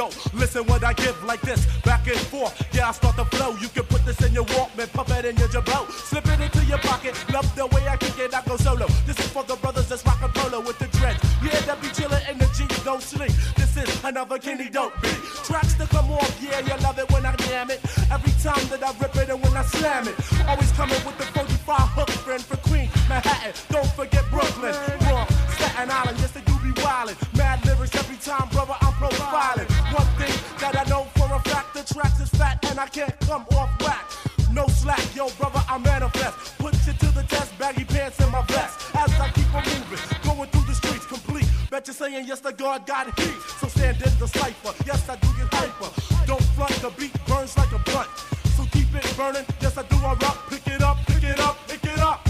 Yo, listen what I give like this, back and forth. Yeah, I start the flow. You can put this in your Walkman, pump it in your jabot. Slip it into your pocket. Love the way I kick it, I go solo. This is for the brothers that's rockin' polo with the dreads. Yeah, that be chillin' in the Jeep, don't sleep. This is another Kenny Dope beat. Tracks to come off, yeah, you love it when I jam it. Every time that I rip it and when I slam it. Always coming with the 45 hook friend for Queen, Manhattan. Don't forget Brooklyn, Bronx, Staten Island. Yes, they do be wildin'. Mad lyrics every time, brother, I'm profiling. One thing that I know for a fact, the tracks is fat and I can't come off whack. No slack, yo, brother, I manifest. Put you to the test, baggy pants in my vest. As I keep on moving, going through the streets complete. Bet you're saying yes, the God got heat. So stand in the cipher, yes, I do get hyper. Don't front, the beat burns like a blunt. So keep it burning, yes, I do, I rock. Pick it up, pick it up, pick it up.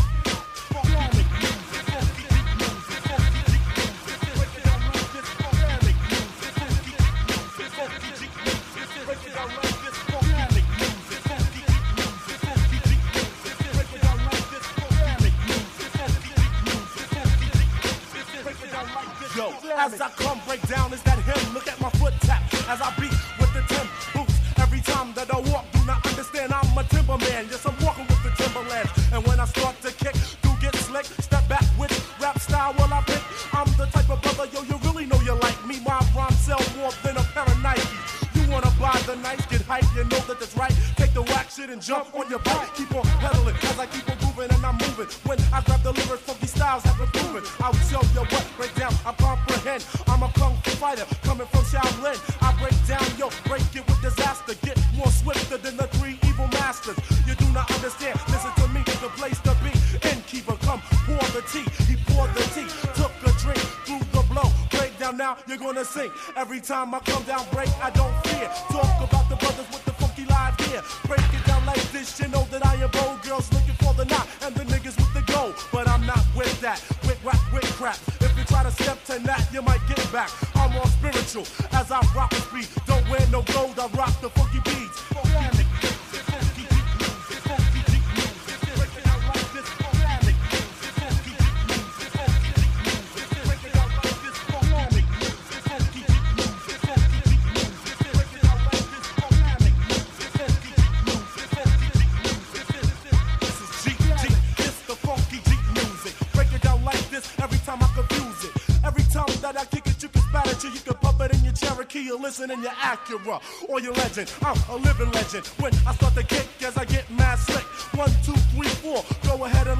As I come break down, is that him? Look at my foot tap as I beat with the Tim boots. Every time that I walk, do not understand I'm a timberman. Yes, I'm walking with the Timberlands. And when I start to kick, do get slick. Step back with rap style while I pick. I'm the type of brother, yo, you really know you like me. My rhymes sell more than a pair of Nikes. You wanna buy the nights, get hype, you know that that's right. Take the whack shit and jump on your bike. Keep on pedaling as I keep on moving and I'm moving. When I grab the lyrics, funky styles have been proven. I'll show you what break down, I comprehend. I'm a kung fu fighter coming from Shaolin. I break down, yo, break it with disaster. Get more swifter than the three evil masters. You do not understand, listen to me, the place to be. Innkeeper, come pour the tea. He poured the tea, took a drink through the blow. Break down now, you're gonna sing. Every time I come down, break, I don't fear. Talk about the brothers with the funky live gear. Break it down like this, you know that I am bold. Girls looking for the knot and the niggas with the gold. But I'm not with that, with rap, with crap. If you try to step to that, you might get back. I'm more spiritual as I rock the beat. Don't wear no gold, I rock the funky beats. You can pump it in your Cherokee or listen in your Acura or your Legend. I'm a living legend when I start to kick as I get mad slick. 1, 2, 3, 4, go ahead and